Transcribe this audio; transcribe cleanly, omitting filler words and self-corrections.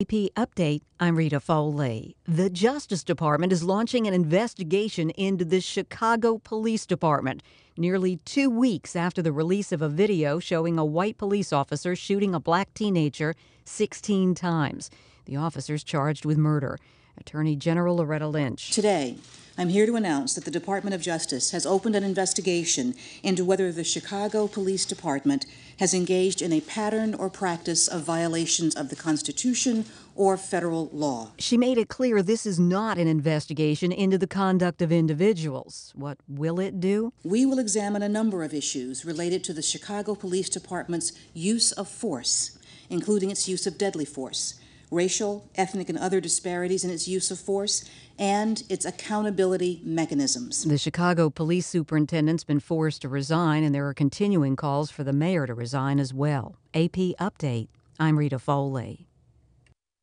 AP Update, I'm Rita Foley. The Justice Department is launching an investigation into the Chicago Police Department, nearly 2 weeks after the release of a video showing a white police officer shooting a black teenager 16 times. The officer's charged with murder. Attorney General Loretta Lynch. Today, I'm here to announce that the Department of Justice has opened an investigation into whether the Chicago Police Department has engaged in a pattern or practice of violations of the Constitution or federal law. She made it clear this is not an investigation into the conduct of individuals. What will it do? We will examine a number of issues related to the Chicago Police Department's use of force, including its use of deadly force, racial, ethnic, and other disparities in its use of force, and its accountability mechanisms. The Chicago police superintendent's been forced to resign, and there are continuing calls for the mayor to resign as well. AP Update, I'm Rita Foley.